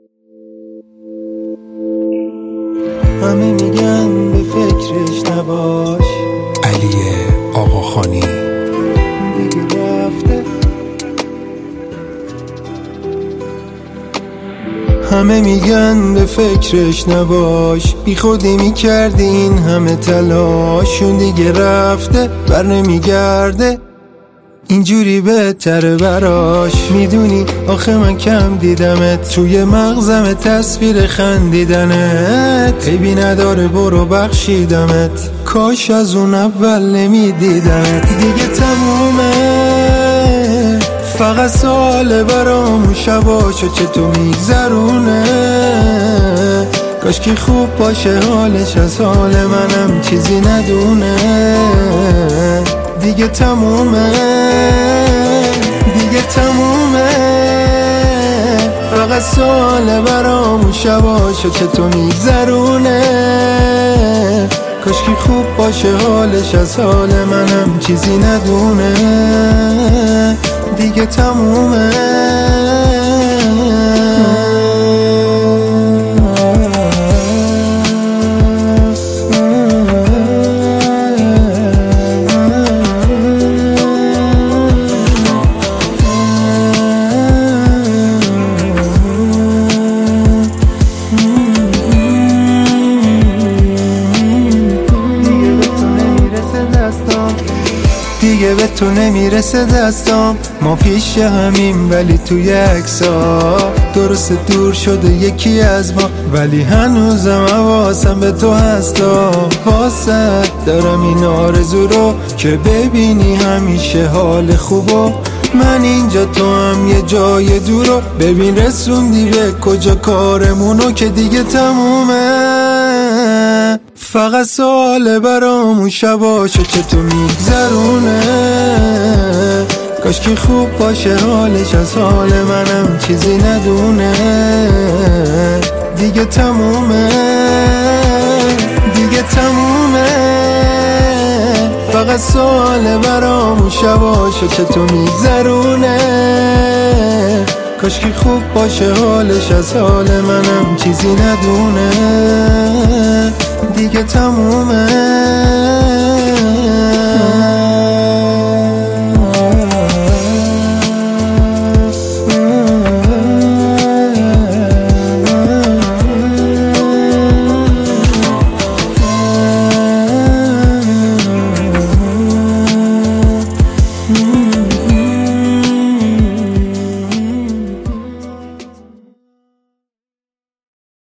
همه میگن به فکرش نباش، علی آقاخانی. دیگه رفته. همه میگن به فکرش نباش، بی خودی میکردی این همه تلاش. اون دیگه رفته بر نمیگرده، اینجوری بهتره براش. میدونی آخه من کم دیدمت، توی مغزم تصویر خندیدنت. عیبی نداره برو بخشیدمت، کاش از اون اول نمیدیدمت. دیگه تمومه، فقط سال برام شباشو چطور میگذرونه. کاش که خوب باشه حالش از حال منم چیزی ندونه. دیگه تمومه، دیگه تمومه، فقط سال برام شباشو چطور میگذرونه. کاش که خوب باشه حالش از حال منم چیزی ندونه. دیگه تمومه. دیگه به تو نمیرسه دستام، ما پیش همیم ولی توی عکس‌ها. درست دور شده یکی از ما، ولی هنوزم حواسم به تو هستا. واسه دارم این آرزو رو که ببینی همیشه حال خوبو. من اینجا تو هم یه جای دورو، ببین رسوندی به کجا کارمونو. که دیگه تمومه، فقط سوال برامون شباشو چطور میگذرونه. کاش که خوب باشه حالش از حال منم چیزی ندونه. دیگه تمومه، دیگه تمومه، فقط سوال برامون شباشو چطور میگذرونه. کاش که خوب باشه حالش از حال منم چیزی ندونه. دیگه تمومه.